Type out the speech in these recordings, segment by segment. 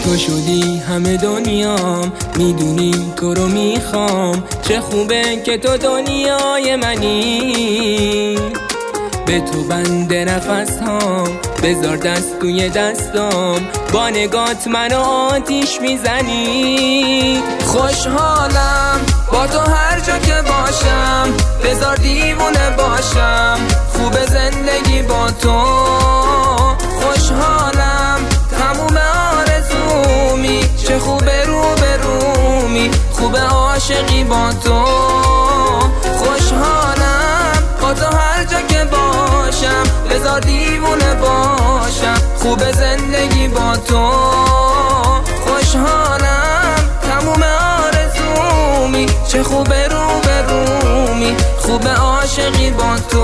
تو شدی همه دنیام، میدونی تو رو میخوام. چه خوبه که تو دنیای منی، به تو بنده نفس هام. بذار دست توی دستام، با نگات منو آتیش میزنی. خوشحالم با تو هر جا که باشم، بذار دیوونه باشم. خوب زندگی با تو، خوشحالم تموم آرزومی. چه خوبه رو به رومی، خوب عاشقی با تو. خوشحالم با تو هر جا که باشم، بذار دیوونه باشم. خوب زندگی با تو، خوشحالم تموم آرزومی. چه خوبه رو به رومی، خوب عاشقی با تو.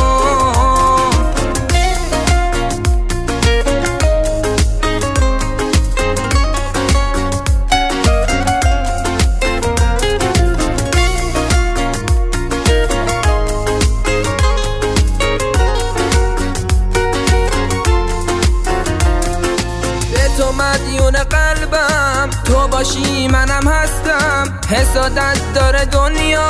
تو مدیون قلبم، تو باشی منم هستم. حسادت داره دنیا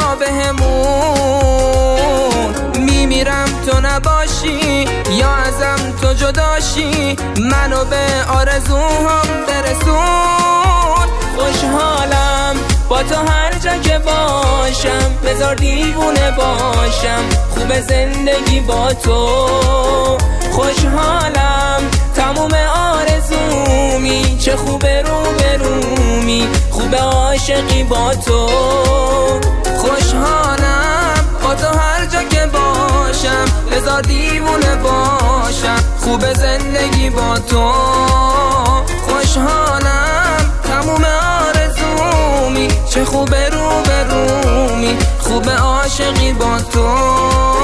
بهمون، میمیرم تو نباشی یا ازم تو جداشی. منو به آرزوهام برسون. خوشحالم با تو هر جا که باشم، بذار دیوونه باشم. خوب زندگی با تو، خوشحالم تموم آرزومی. چه خوبه رو به رومی، خوب عاشقی با تو. خوشحالم با تو هر جا که باشم، بذار دیوونه باشم. خوب زندگی با تو، خوشحالم تموم آرزومی. چه خوبه رو به رومی، خوب عاشقی با تو.